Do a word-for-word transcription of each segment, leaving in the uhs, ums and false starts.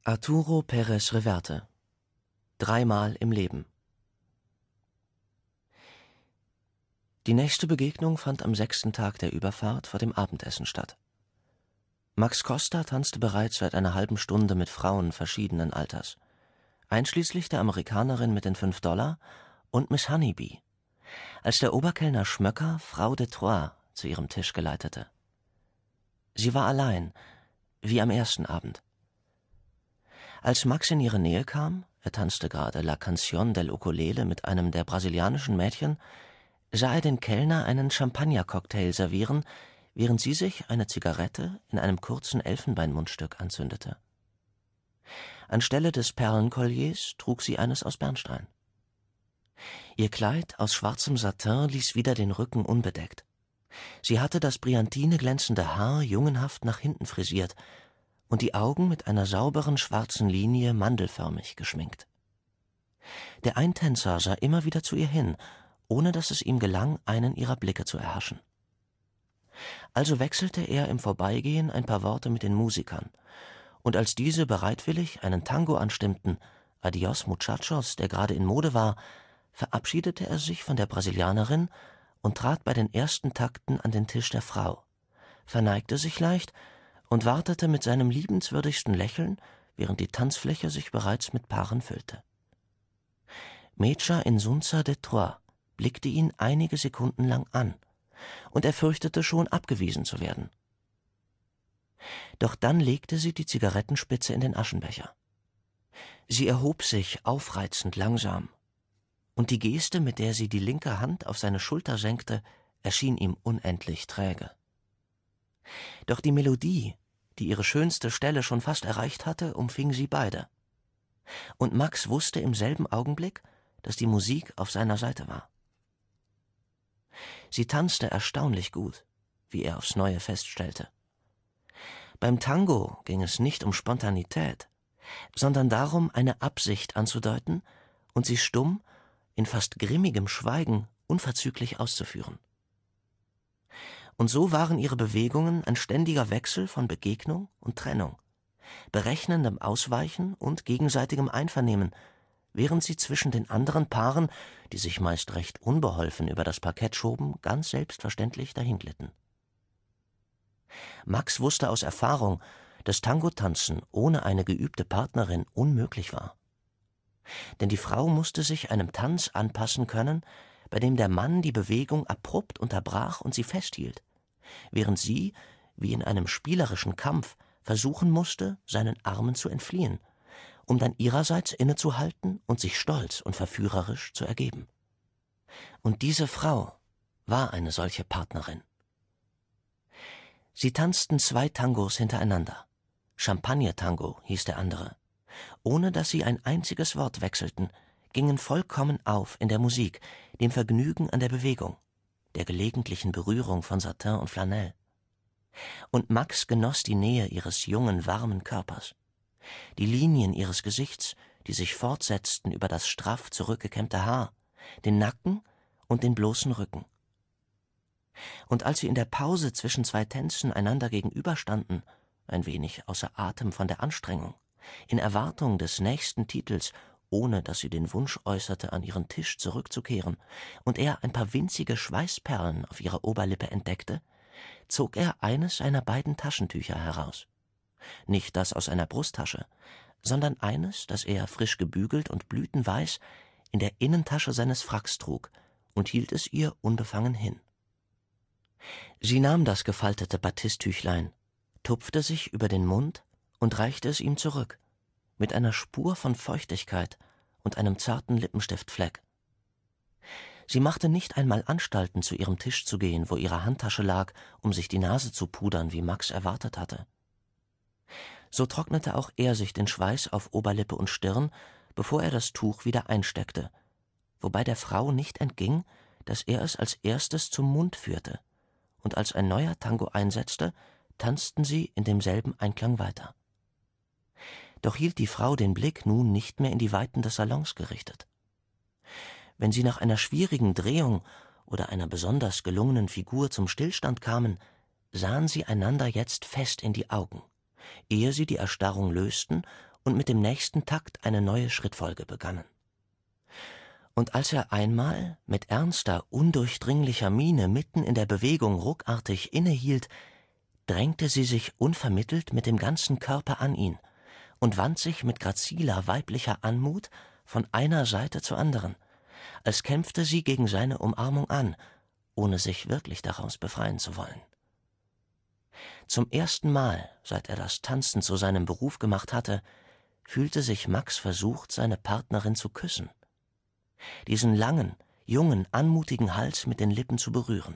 Arturo Pérez Reverte. Dreimal im Leben. Die nächste Begegnung fand am sechsten Tag der Überfahrt vor dem Abendessen statt. Max Costa tanzte bereits seit einer halben Stunde mit Frauen verschiedenen Alters, einschließlich der Amerikanerin mit den fünf Dollar und Miss Honeybee, als der Oberkellner Schmöcker Frau de Troyes zu ihrem Tisch geleitete. Sie war allein, wie am ersten Abend. Als Max in ihre Nähe kam, er tanzte gerade La Canción del Ukulele mit einem der brasilianischen Mädchen, sah er den Kellner einen Champagner-Cocktail servieren, während sie sich eine Zigarette in einem kurzen Elfenbeinmundstück anzündete. Anstelle des Perlenkolliers trug sie eines aus Bernstein. Ihr Kleid aus schwarzem Satin ließ wieder den Rücken unbedeckt. Sie hatte das brillantine glänzende Haar jungenhaft nach hinten frisiert und die Augen mit einer sauberen schwarzen Linie mandelförmig geschminkt. Der Eintänzer sah immer wieder zu ihr hin, ohne dass es ihm gelang, einen ihrer Blicke zu erhaschen. Also wechselte er im Vorbeigehen ein paar Worte mit den Musikern, und als diese bereitwillig einen Tango anstimmten, Adios Muchachos, der gerade in Mode war, verabschiedete er sich von der Brasilianerin und trat bei den ersten Takten an den Tisch der Frau, verneigte sich leicht und wartete mit seinem liebenswürdigsten Lächeln, während die Tanzfläche sich bereits mit Paaren füllte. Mecha Insunza de Troyes blickte ihn einige Sekunden lang an, und er fürchtete schon, abgewiesen zu werden. Doch dann legte sie die Zigarettenspitze in den Aschenbecher. Sie erhob sich aufreizend langsam, und die Geste, mit der sie die linke Hand auf seine Schulter senkte, erschien ihm unendlich träge. Doch die Melodie, die ihre schönste Stelle schon fast erreicht hatte, umfing sie beide. Und Max wusste im selben Augenblick, dass die Musik auf seiner Seite war. Sie tanzte erstaunlich gut, wie er aufs Neue feststellte. Beim Tango ging es nicht um Spontanität, sondern darum, eine Absicht anzudeuten und sie stumm, in fast grimmigem Schweigen, unverzüglich auszuführen. Und so waren ihre Bewegungen ein ständiger Wechsel von Begegnung und Trennung, berechnendem Ausweichen und gegenseitigem Einvernehmen, während sie zwischen den anderen Paaren, die sich meist recht unbeholfen über das Parkett schoben, ganz selbstverständlich dahinglitten. Max wusste aus Erfahrung, dass Tango-Tanzen ohne eine geübte Partnerin unmöglich war. Denn die Frau musste sich einem Tanz anpassen können, bei dem der Mann die Bewegung abrupt unterbrach und sie festhielt, während sie, wie in einem spielerischen Kampf, versuchen musste, seinen Armen zu entfliehen, um dann ihrerseits innezuhalten und sich stolz und verführerisch zu ergeben. Und diese Frau war eine solche Partnerin. Sie tanzten zwei Tangos hintereinander. Champagner-Tango hieß der andere. Ohne dass sie ein einziges Wort wechselten, gingen vollkommen auf in der Musik, dem Vergnügen an der Bewegung, der gelegentlichen Berührung von Satin und Flanell. Und Max genoss die Nähe ihres jungen, warmen Körpers, die Linien ihres Gesichts, die sich fortsetzten über das straff zurückgekämmte Haar, den Nacken und den bloßen Rücken. Und als sie in der Pause zwischen zwei Tänzen einander gegenüberstanden, ein wenig außer Atem von der Anstrengung, in Erwartung des nächsten Titels, ohne dass sie den Wunsch äußerte, an ihren Tisch zurückzukehren, und er ein paar winzige Schweißperlen auf ihrer Oberlippe entdeckte, zog er eines seiner beiden Taschentücher heraus. Nicht das aus einer Brusttasche, sondern eines, das er frisch gebügelt und blütenweiß in der Innentasche seines Fracks trug, und hielt es ihr unbefangen hin. Sie nahm das gefaltete Batisttüchlein, tupfte sich über den Mund und reichte es ihm zurück, mit einer Spur von Feuchtigkeit und einem zarten Lippenstiftfleck. Sie machte nicht einmal Anstalten, zu ihrem Tisch zu gehen, wo ihre Handtasche lag, um sich die Nase zu pudern, wie Max erwartet hatte. So trocknete auch er sich den Schweiß auf Oberlippe und Stirn, bevor er das Tuch wieder einsteckte, wobei der Frau nicht entging, dass er es als erstes zum Mund führte, und als ein neuer Tango einsetzte, tanzten sie in demselben Einklang weiter. Doch hielt die Frau den Blick nun nicht mehr in die Weiten des Salons gerichtet. Wenn sie nach einer schwierigen Drehung oder einer besonders gelungenen Figur zum Stillstand kamen, sahen sie einander jetzt fest in die Augen, ehe sie die Erstarrung lösten und mit dem nächsten Takt eine neue Schrittfolge begannen. Und als er einmal mit ernster, undurchdringlicher Miene mitten in der Bewegung ruckartig innehielt, drängte sie sich unvermittelt mit dem ganzen Körper an ihn und wand sich mit graziler weiblicher Anmut von einer Seite zur anderen, als kämpfte sie gegen seine Umarmung an, ohne sich wirklich daraus befreien zu wollen. Zum ersten Mal, seit er das Tanzen zu seinem Beruf gemacht hatte, fühlte sich Max versucht, seine Partnerin zu küssen, diesen langen, jungen, anmutigen Hals mit den Lippen zu berühren.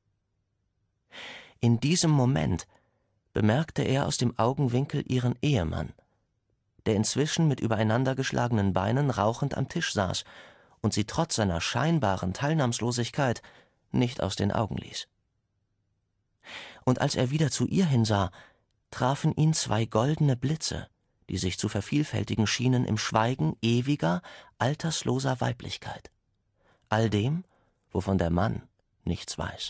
In diesem Moment bemerkte er aus dem Augenwinkel ihren Ehemann, der inzwischen mit übereinandergeschlagenen Beinen rauchend am Tisch saß und sie trotz seiner scheinbaren Teilnahmslosigkeit nicht aus den Augen ließ. Und als er wieder zu ihr hinsah, trafen ihn zwei goldene Blitze, die sich zu vervielfältigen schienen im Schweigen ewiger, altersloser Weiblichkeit. All dem, wovon der Mann nichts weiß.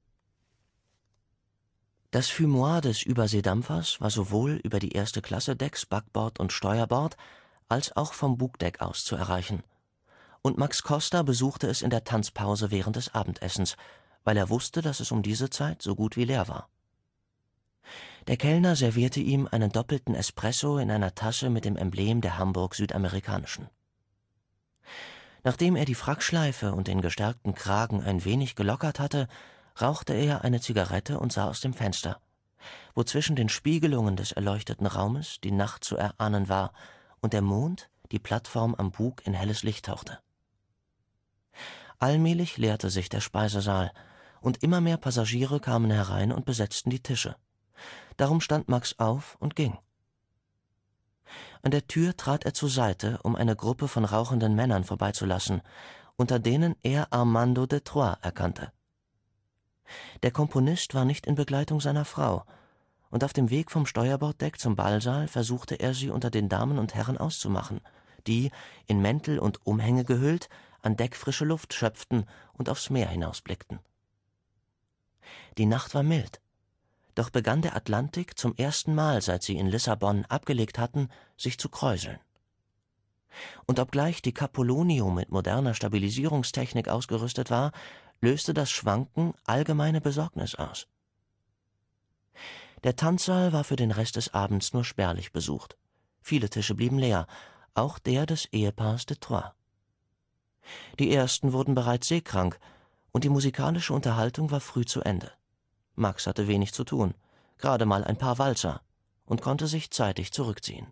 Das Fumoir des Überseedampfers war sowohl über die erste Klasse Decks, Backbord und Steuerbord als auch vom Bugdeck aus zu erreichen. Und Max Costa besuchte es in der Tanzpause während des Abendessens, weil er wusste, dass es um diese Zeit so gut wie leer war. Der Kellner servierte ihm einen doppelten Espresso in einer Tasse mit dem Emblem der Hamburg-Südamerikanischen. Nachdem er die Frackschleife und den gestärkten Kragen ein wenig gelockert hatte, rauchte er eine Zigarette und sah aus dem Fenster, wo zwischen den Spiegelungen des erleuchteten Raumes die Nacht zu erahnen war und der Mond die Plattform am Bug in helles Licht tauchte. Allmählich leerte sich der Speisesaal, und immer mehr Passagiere kamen herein und besetzten die Tische. Darum stand Max auf und ging. An der Tür trat er zur Seite, um eine Gruppe von rauchenden Männern vorbeizulassen, unter denen er Armando de Troyes erkannte. Der Komponist war nicht in Begleitung seiner Frau, und auf dem Weg vom Steuerborddeck zum Ballsaal versuchte er sie unter den Damen und Herren auszumachen, die, in Mäntel und Umhänge gehüllt, an Deck frische Luft schöpften und aufs Meer hinausblickten. Die Nacht war mild, doch begann der Atlantik zum ersten Mal, seit sie in Lissabon abgelegt hatten, sich zu kräuseln. Und obgleich die Capolonio mit moderner Stabilisierungstechnik ausgerüstet war, löste das Schwanken allgemeine Besorgnis aus. Der Tanzsaal war für den Rest des Abends nur spärlich besucht. Viele Tische blieben leer, auch der des Ehepaars de Troyes. Die ersten wurden bereits seekrank, und die musikalische Unterhaltung war früh zu Ende. Max hatte wenig zu tun, gerade mal ein paar Walzer, und konnte sich zeitig zurückziehen.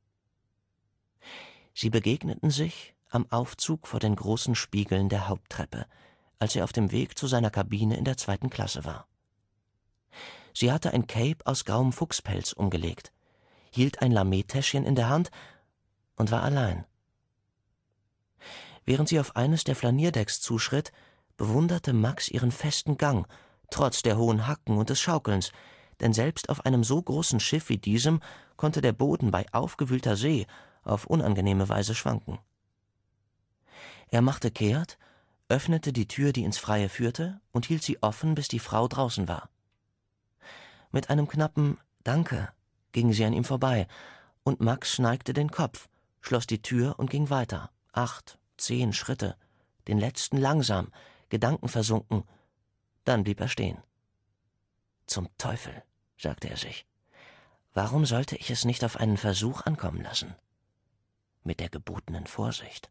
Sie begegneten sich am Aufzug vor den großen Spiegeln der Haupttreppe, als er auf dem Weg zu seiner Kabine in der zweiten Klasse war. Sie hatte ein Cape aus grauem Fuchspelz umgelegt, hielt ein Lamé-Täschchen in der Hand und war allein. Während sie auf eines der Flaниerdecks zuschritt, bewunderte Max ihren festen Gang, trotz der hohen Hacken und des Schaukelns, denn selbst auf einem so großen Schiff wie diesem konnte der Boden bei aufgewühlter See auf unangenehme Weise schwanken. Er machte kehrt, öffnete die Tür, die ins Freie führte, und hielt sie offen, bis die Frau draußen war. Mit einem knappen »Danke« ging sie an ihm vorbei, und Max neigte den Kopf, schloss die Tür und ging weiter, acht, zehn Schritte, den letzten langsam, gedankenversunken, dann blieb er stehen. »Zum Teufel«, sagte er sich, »warum sollte ich es nicht auf einen Versuch ankommen lassen? Mit der gebotenen Vorsicht.«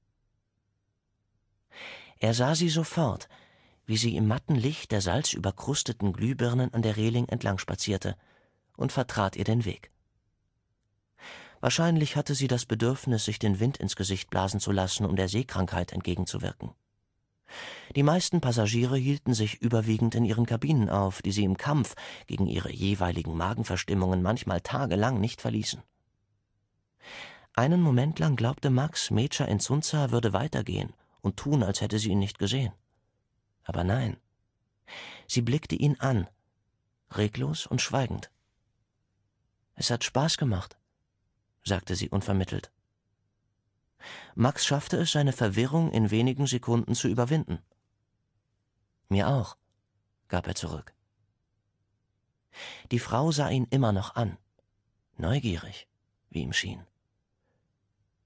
Er sah sie sofort, wie sie im matten Licht der salzüberkrusteten Glühbirnen an der Reling entlang spazierte, und vertrat ihr den Weg. Wahrscheinlich hatte sie das Bedürfnis, sich den Wind ins Gesicht blasen zu lassen, um der Seekrankheit entgegenzuwirken. Die meisten Passagiere hielten sich überwiegend in ihren Kabinen auf, die sie im Kampf gegen ihre jeweiligen Magenverstimmungen manchmal tagelang nicht verließen. Einen Moment lang glaubte Max, Mecha Insunza würde weitergehen und tun, als hätte sie ihn nicht gesehen. Aber nein, sie blickte ihn an, reglos und schweigend. »Es hat Spaß gemacht«, sagte sie unvermittelt. Max schaffte es, seine Verwirrung in wenigen Sekunden zu überwinden. »Mir auch«, gab er zurück. Die Frau sah ihn immer noch an, neugierig, wie ihm schien.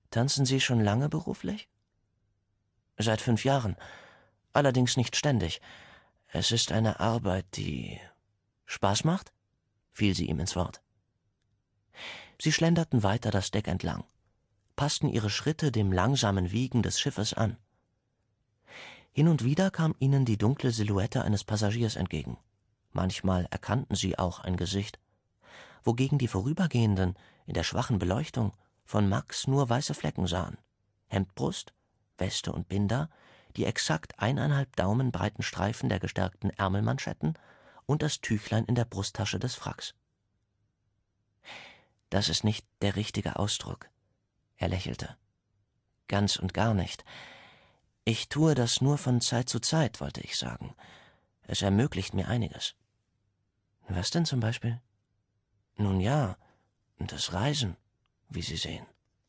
Tanzen Sie schon lange beruflich? Seit fünf Jahren. Allerdings nicht ständig. Es ist eine Arbeit, die Spaß macht? Fiel sie ihm ins Wort. Sie schlenderten weiter das Deck entlang, passten ihre Schritte dem langsamen Wiegen des Schiffes an. Hin und wieder kam ihnen die dunkle Silhouette eines Passagiers entgegen. Manchmal erkannten sie auch ein Gesicht, wogegen die Vorübergehenden in der schwachen Beleuchtung von Max nur weiße Flecken sahen. Hemdbrust, Weste und Binder, die exakt eineinhalb Daumen breiten Streifen der gestärkten Ärmelmanschetten und das Tüchlein in der Brusttasche des Fracks. Das ist nicht der richtige Ausdruck. Er lächelte. Ganz und gar nicht. Ich tue das nur von Zeit zu Zeit, wollte ich sagen. Es ermöglicht mir einiges. Was denn zum Beispiel? Nun ja, das Reisen, wie Sie sehen.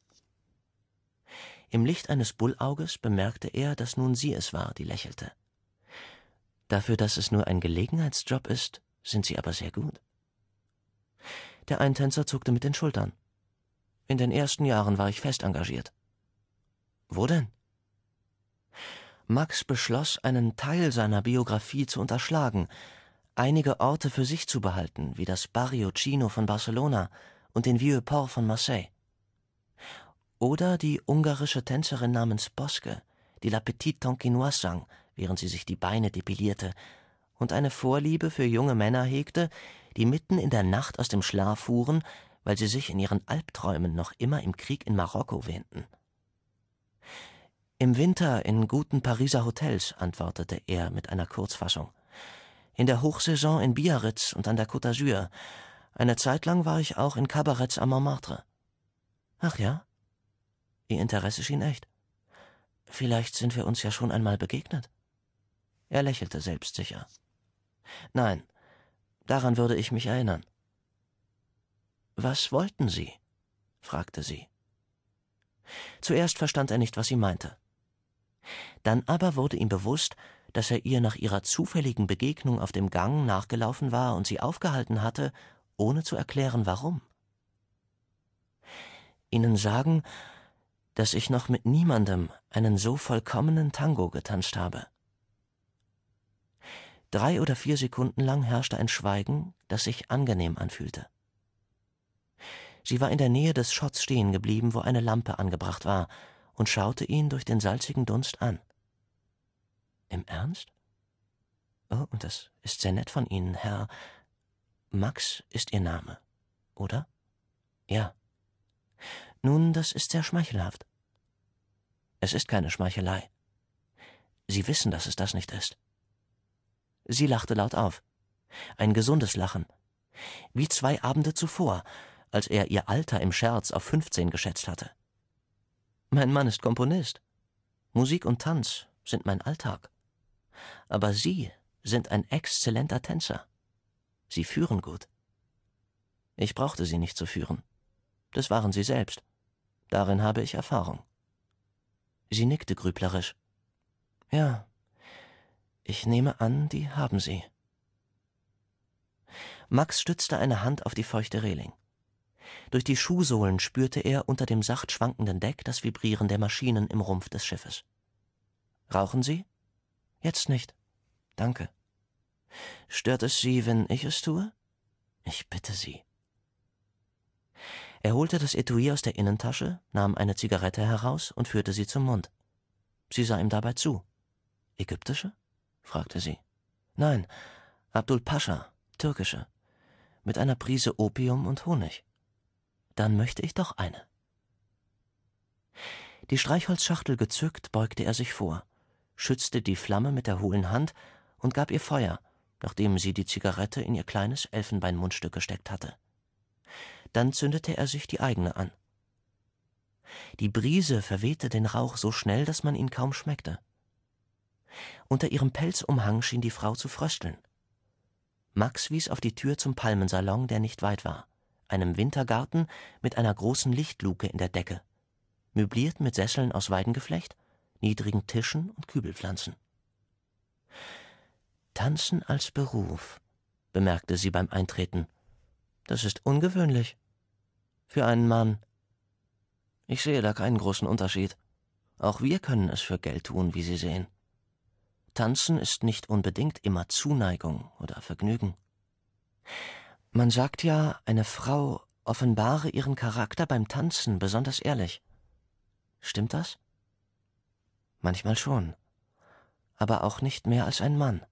Im Licht eines Bullauges bemerkte er, dass nun sie es war, die lächelte. Dafür, dass es nur ein Gelegenheitsjob ist, sind Sie aber sehr gut. Der Eintänzer zuckte mit den Schultern. In den ersten Jahren war ich fest engagiert. Wo denn? Max beschloss, einen Teil seiner Biografie zu unterschlagen, einige Orte für sich zu behalten, wie das Barrio Chino von Barcelona und den Vieux Port von Marseille. Oder die ungarische Tänzerin namens Boske, die La Petite Tonkinoise sang, während sie sich die Beine depilierte und eine Vorliebe für junge Männer hegte, die mitten in der Nacht aus dem Schlaf fuhren, weil sie sich in ihren Albträumen noch immer im Krieg in Marokko wähnten. Im Winter in guten Pariser Hotels, antwortete er mit einer Kurzfassung. In der Hochsaison in Biarritz und an der Côte d'Azur. Eine Zeit lang war ich auch in Kabaretts am Montmartre. Ach ja? Ihr Interesse schien echt. Vielleicht sind wir uns ja schon einmal begegnet. Er lächelte selbstsicher. Nein, daran würde ich mich erinnern. Was wollten Sie? Fragte sie. Zuerst verstand er nicht, was sie meinte. Dann aber wurde ihm bewusst, dass er ihr nach ihrer zufälligen Begegnung auf dem Gang nachgelaufen war und sie aufgehalten hatte, ohne zu erklären, warum. Ihnen sagen, dass ich noch mit niemandem einen so vollkommenen Tango getanzt habe. Drei oder vier Sekunden lang herrschte ein Schweigen, das sich angenehm anfühlte. Sie war in der Nähe des Schotts stehen geblieben, wo eine Lampe angebracht war, und schaute ihn durch den salzigen Dunst an. Im Ernst? Oh, und das ist sehr nett von Ihnen, Herr. Max ist Ihr Name, oder? Ja. Nun, das ist sehr schmeichelhaft. Es ist keine Schmeichelei. Sie wissen, dass es das nicht ist. Sie lachte laut auf. Ein gesundes Lachen. Wie zwei Abende zuvor, als er ihr Alter im Scherz auf fünfzehn geschätzt hatte. Mein Mann ist Komponist. Musik und Tanz sind mein Alltag. Aber Sie sind ein exzellenter Tänzer. Sie führen gut. Ich brauchte Sie nicht zu führen. Das waren Sie selbst. Darin habe ich Erfahrung. Sie nickte grüblerisch. Ja, ich nehme an, die haben Sie. Max stützte eine Hand auf die feuchte Reling. Durch die Schuhsohlen spürte er unter dem sacht schwankenden Deck das Vibrieren der Maschinen im Rumpf des Schiffes. Rauchen Sie? Jetzt nicht. Danke. Stört es Sie, wenn ich es tue? Ich bitte Sie. Er holte das Etui aus der Innentasche, nahm eine Zigarette heraus und führte sie zum Mund. Sie sah ihm dabei zu. Ägyptische? Fragte sie. Nein, Abdul Pascha, türkische, mit einer Prise Opium und Honig. Dann möchte ich doch eine. Die Streichholzschachtel gezückt, beugte er sich vor, schützte die Flamme mit der hohlen Hand und gab ihr Feuer, nachdem sie die Zigarette in ihr kleines Elfenbeinmundstück gesteckt hatte. Dann zündete er sich die eigene an. Die Brise verwehte den Rauch so schnell, dass man ihn kaum schmeckte. Unter ihrem Pelzumhang schien die Frau zu frösteln. Max wies auf die Tür zum Palmensalon, der nicht weit war, einem Wintergarten mit einer großen Lichtluke in der Decke, möbliert mit Sesseln aus Weidengeflecht, niedrigen Tischen und Kübelpflanzen. Tanzen als Beruf, bemerkte sie beim Eintreten. Das ist ungewöhnlich. Für einen Mann. Ich sehe da keinen großen Unterschied. Auch wir können es für Geld tun, wie Sie sehen. Tanzen ist nicht unbedingt immer Zuneigung oder Vergnügen. Man sagt ja, eine Frau offenbare ihren Charakter beim Tanzen besonders ehrlich. Stimmt das? Manchmal schon, aber auch nicht mehr als ein Mann.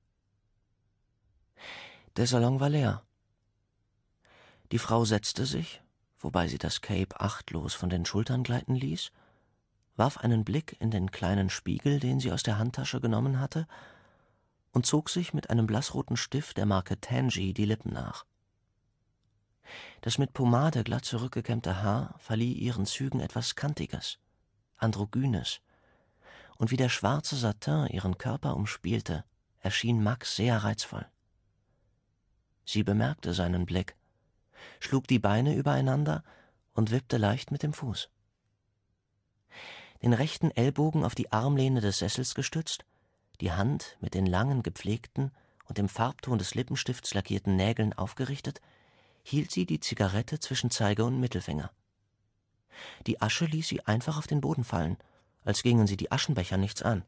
Der Salon war leer. Die Frau setzte sich, wobei sie das Cape achtlos von den Schultern gleiten ließ, warf einen Blick in den kleinen Spiegel, den sie aus der Handtasche genommen hatte, und zog sich mit einem blassroten Stift der Marke Tangy die Lippen nach. Das mit Pomade glatt zurückgekämmte Haar verlieh ihren Zügen etwas Kantiges, Androgynes, und wie der schwarze Satin ihren Körper umspielte, erschien Max sehr reizvoll. Sie bemerkte seinen Blick, schlug die Beine übereinander und wippte leicht mit dem Fuß. Den rechten Ellbogen auf die Armlehne des Sessels gestützt, die Hand mit den langen, gepflegten und im Farbton des Lippenstifts lackierten Nägeln aufgerichtet, hielt sie die Zigarette zwischen Zeige und Mittelfinger. Die Asche ließ sie einfach auf den Boden fallen, als gingen sie die Aschenbecher nichts an.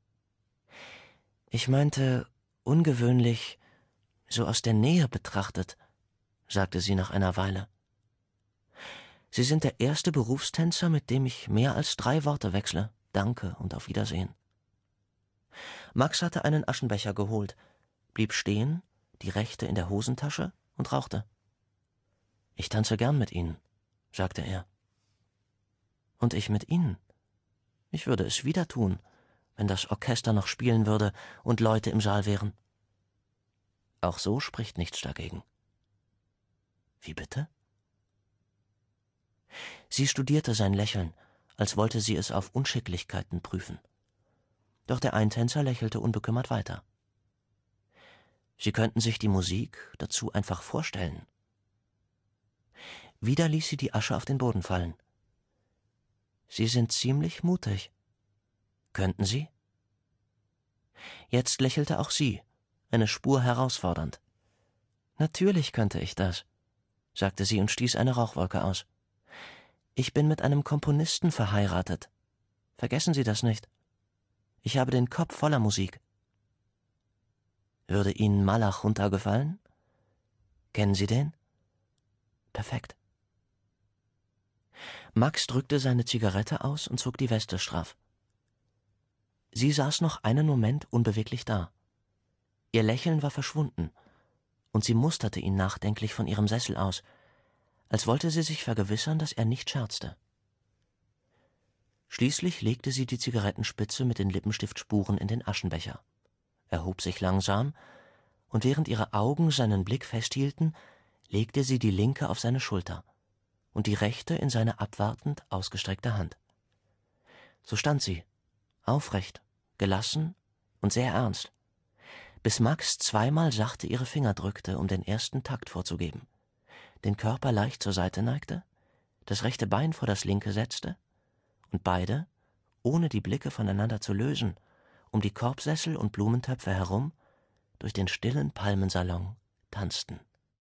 »Ich meinte, ungewöhnlich, so aus der Nähe betrachtet«, sagte sie nach einer Weile. »Sie sind der erste Berufstänzer, mit dem ich mehr als drei Worte wechsle. Danke und auf Wiedersehen.« Max hatte einen Aschenbecher geholt, blieb stehen, die rechte in der Hosentasche und rauchte. »Ich tanze gern mit Ihnen«, sagte er. »Und ich mit Ihnen. Ich würde es wieder tun, wenn das Orchester noch spielen würde und Leute im Saal wären.« Auch so spricht nichts dagegen. »Wie bitte?« Sie studierte sein Lächeln, als wollte sie es auf Unschicklichkeiten prüfen. Doch der Eintänzer lächelte unbekümmert weiter. Sie könnten sich die Musik dazu einfach vorstellen. Wieder ließ sie die Asche auf den Boden fallen. »Sie sind ziemlich mutig. Könnten Sie?« Jetzt lächelte auch sie, eine Spur herausfordernd. »Natürlich könnte ich das«, sagte sie und stieß eine Rauchwolke aus. »Ich bin mit einem Komponisten verheiratet. Vergessen Sie das nicht. Ich habe den Kopf voller Musik.« »Würde Ihnen Malach runtergefallen? Kennen Sie den?« »Perfekt.« Max drückte seine Zigarette aus und zog die Weste straff. Sie saß noch einen Moment unbeweglich da. Ihr Lächeln war verschwunden, und sie musterte ihn nachdenklich von ihrem Sessel aus, als wollte sie sich vergewissern, dass er nicht scherzte. Schließlich legte sie die Zigarettenspitze mit den Lippenstiftspuren in den Aschenbecher, erhob sich langsam, und während ihre Augen seinen Blick festhielten, legte sie die linke auf seine Schulter und die rechte in seine abwartend ausgestreckte Hand. So stand sie, aufrecht, gelassen und sehr ernst, bis Max zweimal sachte ihre Finger drückte, um den ersten Takt vorzugeben, den Körper leicht zur Seite neigte, das rechte Bein vor das linke setzte und beide, ohne die Blicke voneinander zu lösen, um die Korbsessel und Blumentöpfe herum, durch den stillen Palmensalon tanzten.